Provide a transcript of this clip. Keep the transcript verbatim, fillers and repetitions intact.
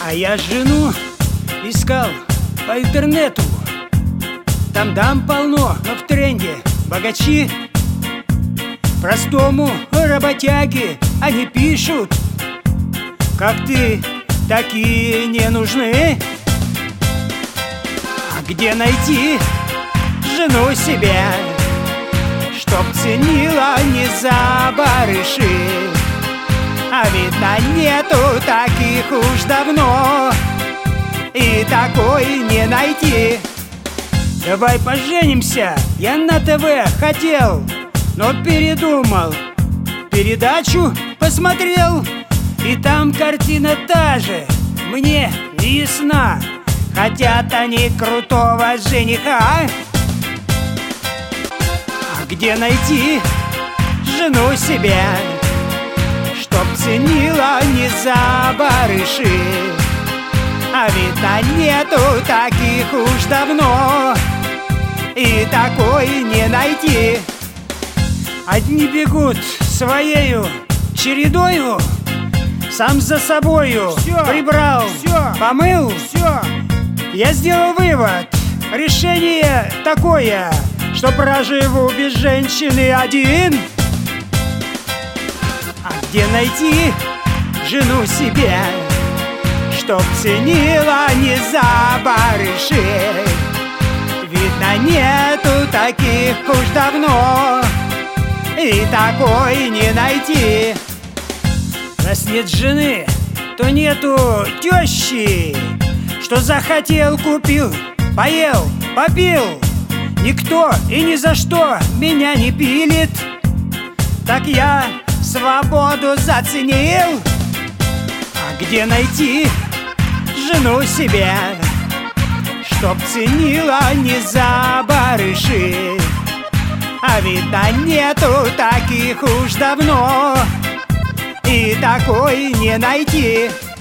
А я жену искал по интернету. Там дам полно, но в тренде богачи. Простому работяге они пишут: как ты, такие не нужны. А где найти жену себе, чтоб ценила не за барыши? А видно, нету таких уж давно, и такой не найти. Давай поженимся, я на ТВ хотел, но передумал. Передачу посмотрел, и там картина та же, мне ясна. Хотят они крутого жениха. А где найти жену себе, чтоб ценила не за барыши? А видно, нету таких уж давно, и такой не найти. Одни бегут своею чередою, сам за собою все прибрал, все помыл, все. Я сделал вывод, решение такое, что проживу без женщины один. А где найти жену себе, чтоб ценила не за барыши? Видно, нету таких уж давно, и такой не найти. Раз нет жены, то нету тещи. Что захотел, купил, поел, попил. Никто и ни за что меня не пилит. Так я свободу заценил. А где найти жену себе, чтоб ценила не за барыши? А видно, нету таких уж давно, и такой не найти.